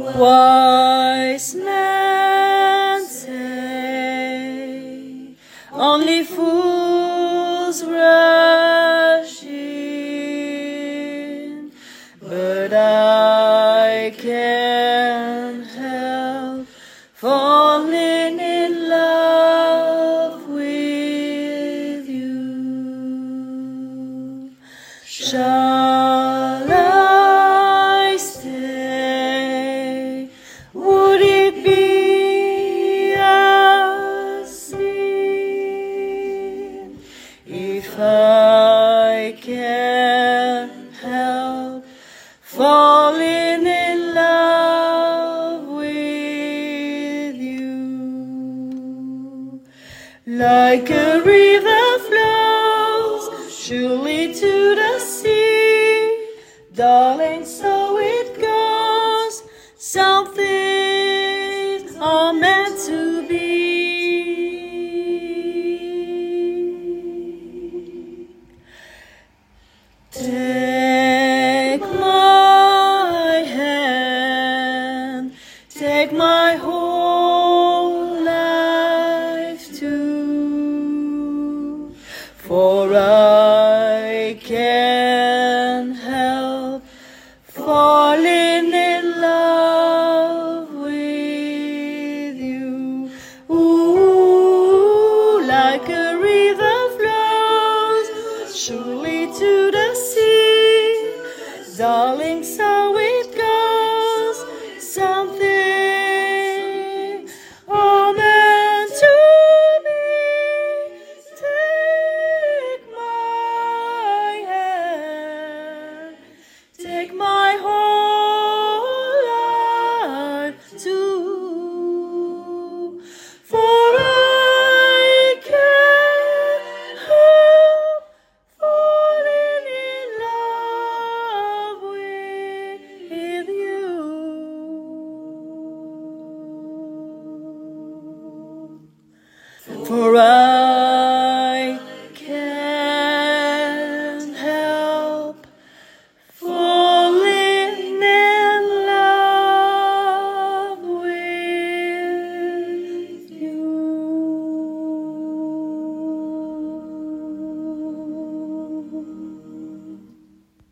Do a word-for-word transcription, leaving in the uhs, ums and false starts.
Wise men say only fools rush in, but I can't help falling in love with you. Shall I stay? Would it be a sin if I can't help falling in love with you? Like a river flows surely to the sea, darling, so it goes. Some things are meant to be. Take my hand, take my whole life too, for I can't help falling in love with you. Ooh, like a river flows surely to the sea, darling, so it goes. Something are meant to be. Take my hand, take my whole life too, for I can't help falling in love with you. For I